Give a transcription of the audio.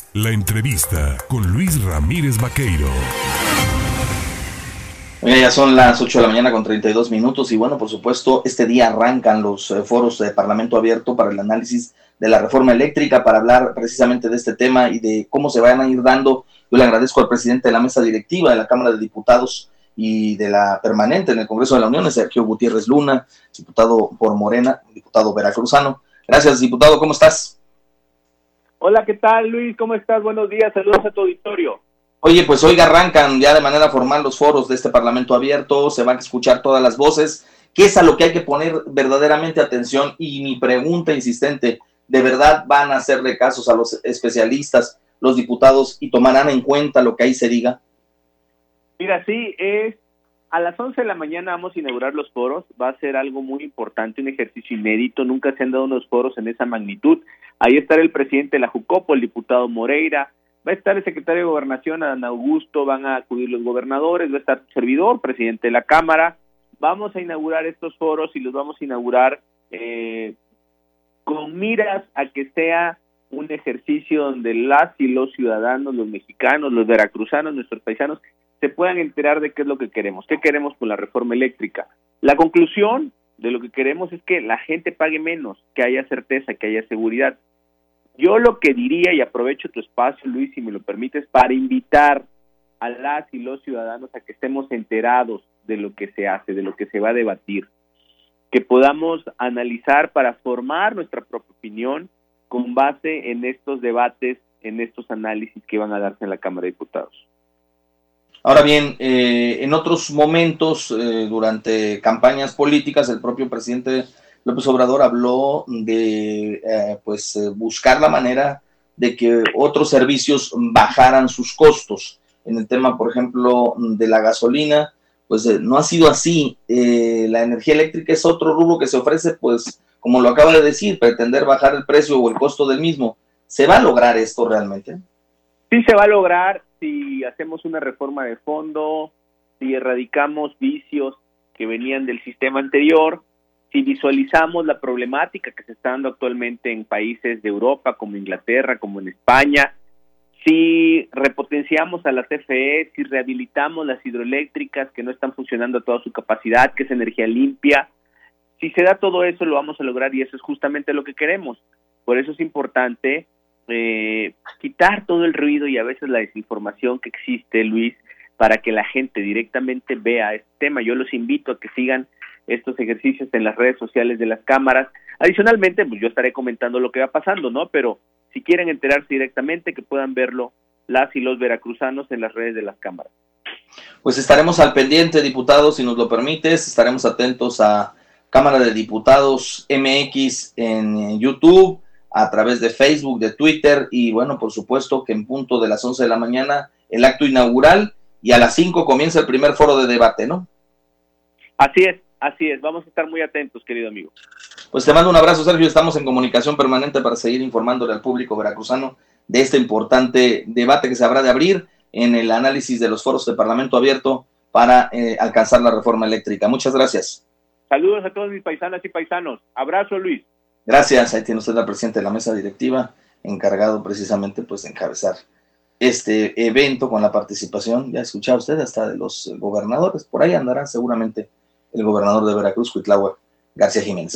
La entrevista con Luis Ramírez Vaqueiro. Ya son las 8 de la mañana con 32 minutos y bueno, por supuesto, este día arrancan los foros de Parlamento Abierto para el análisis de la reforma eléctrica, para hablar precisamente de este tema y de cómo se van a ir dando. Yo le agradezco al presidente de la mesa directiva de la Cámara de Diputados y de la permanente en el Congreso de la Unión, Sergio Gutiérrez Luna, diputado por Morena, diputado veracruzano. Gracias, diputado, ¿cómo estás? Hola, ¿qué tal, Luis? ¿Cómo estás? Buenos días, saludos a tu auditorio. Oye, pues hoy arrancan ya de manera formal los foros de este Parlamento Abierto, se van a escuchar todas las voces, ¿qué es a lo que hay que poner verdaderamente atención? Y mi pregunta insistente, ¿de verdad van a hacerle casos a los especialistas, los diputados, y tomarán en cuenta lo que ahí se diga? Mira, sí, a las 11 de la mañana vamos a inaugurar los foros, va a ser algo muy importante, un ejercicio inédito, nunca se han dado unos foros en esa magnitud. Ahí estará el presidente de la Jucopo, el diputado Moreira, va a estar el secretario de Gobernación, Adán Augusto, van a acudir los gobernadores, va a estar tu servidor, presidente de la Cámara. Vamos a inaugurar estos foros y los vamos a inaugurar con miras a que sea un ejercicio donde las y los ciudadanos, los mexicanos, los veracruzanos, nuestros paisanos, se puedan enterar de qué es lo que queremos. ¿Qué queremos con la reforma eléctrica? La conclusión de lo que queremos es que la gente pague menos, que haya certeza, que haya seguridad. Yo lo que diría, y aprovecho tu espacio, Luis, si me lo permites, para invitar a las y los ciudadanos a que estemos enterados de lo que se hace, de lo que se va a debatir, que podamos analizar para formar nuestra propia opinión con base en estos debates, en estos análisis que van a darse en la Cámara de Diputados. Ahora bien, en otros momentos, durante campañas políticas, el propio presidente López Obrador habló de buscar la manera de que otros servicios bajaran sus costos. En el tema, por ejemplo, de la gasolina, pues no ha sido así. La energía eléctrica es otro rubro que se ofrece, pues, como lo acaba de decir, pretender bajar el precio o el costo del mismo. ¿Se va a lograr esto realmente? Sí se va a lograr si hacemos una reforma de fondo, si erradicamos vicios que venían del sistema anterior, si visualizamos la problemática que se está dando actualmente en países de Europa, como Inglaterra, como en España, si repotenciamos a la CFE, si rehabilitamos las hidroeléctricas que no están funcionando a toda su capacidad, que es energía limpia, si se da todo eso lo vamos a lograr y eso es justamente lo que queremos. Por eso es importante quitar todo el ruido y a veces la desinformación que existe, Luis, para que la gente directamente vea este tema. Yo los invito a que sigan estos ejercicios en las redes sociales de las cámaras. Adicionalmente, pues yo estaré comentando lo que va pasando, ¿no? Pero si quieren enterarse directamente, que puedan verlo las y los veracruzanos en las redes de las cámaras. Pues estaremos al pendiente, diputados, si nos lo permites, estaremos atentos a Cámara de Diputados MX en YouTube, a través de Facebook, de Twitter, y bueno, por supuesto que en punto de las 11 de la mañana el acto inaugural y a las 5 comienza el primer foro de debate, ¿no? Así es, vamos a estar muy atentos, querido amigo. Pues te mando un abrazo, Sergio, estamos en comunicación permanente para seguir informándole al público veracruzano de este importante debate que se habrá de abrir en el análisis de los foros de Parlamento Abierto para alcanzar la reforma eléctrica. Muchas gracias. Saludos a todos mis paisanas y paisanos. Abrazo, Luis. Gracias, ahí tiene usted al presidente de la mesa directiva, encargado precisamente pues de encabezar este evento con la participación, ya escuchaba usted, hasta de los gobernadores, por ahí andará seguramente el gobernador de Veracruz, Cuitlahua García Jiménez.